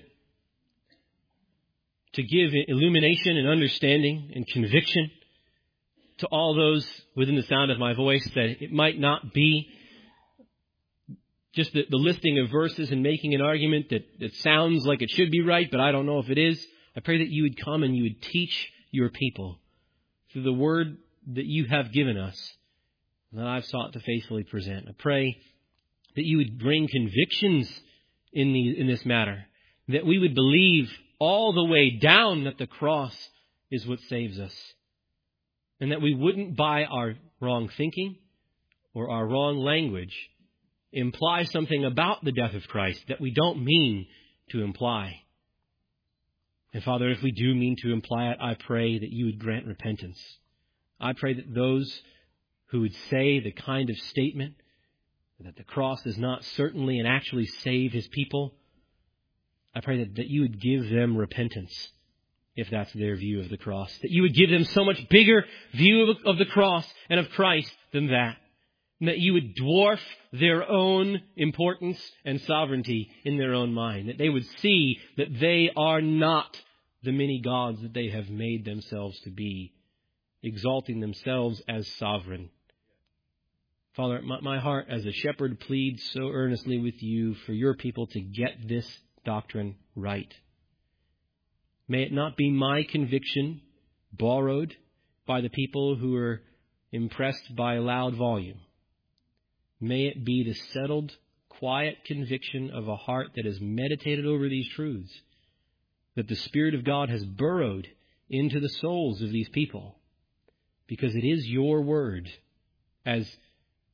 to give illumination and understanding and conviction to all those within the sound of my voice, that it might not be just the, the listing of verses and making an argument that, that sounds like it should be right, but I don't know if it is. I pray that you would come and you would teach your people through the word that you have given us, that I've sought to faithfully present. I pray that you would bring convictions in the, in this matter, that we would believe all the way down that the cross is what saves us, and that we wouldn't, by our wrong thinking or our wrong language, imply something about the death of Christ that we don't mean to imply. And Father, if we do mean to imply it, I pray that you would grant repentance. I pray that those who would say the kind of statement that the cross does not certainly and actually save his people, I pray that, that you would give them repentance if that's their view of the cross. That you would give them so much bigger view of, of the cross and of Christ than that. And that you would dwarf their own importance and sovereignty in their own mind. That they would see that they are not the many gods that they have made themselves to be, exalting themselves as sovereign. Father, my, my heart as a shepherd pleads so earnestly with you for your people to get this doctrine right. May it not be my conviction borrowed by the people who are impressed by loud volume. May it be the settled, quiet conviction of a heart that has meditated over these truths, that the Spirit of God has burrowed into the souls of these people, because it is your word, as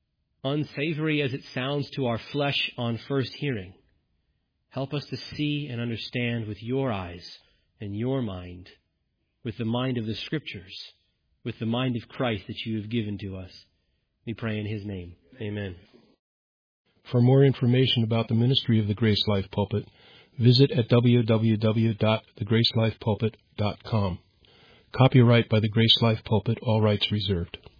unsavory as it sounds to our flesh on first hearing. Help us to see and understand with your eyes and your mind, with the mind of the Scriptures, with the mind of Christ that you have given to us. We pray in his name. Amen. For more information about the ministry of the Grace Life Pulpit, visit at w w w dot the grace life pulpit dot com. Copyright by the Grace Life Pulpit, all rights reserved.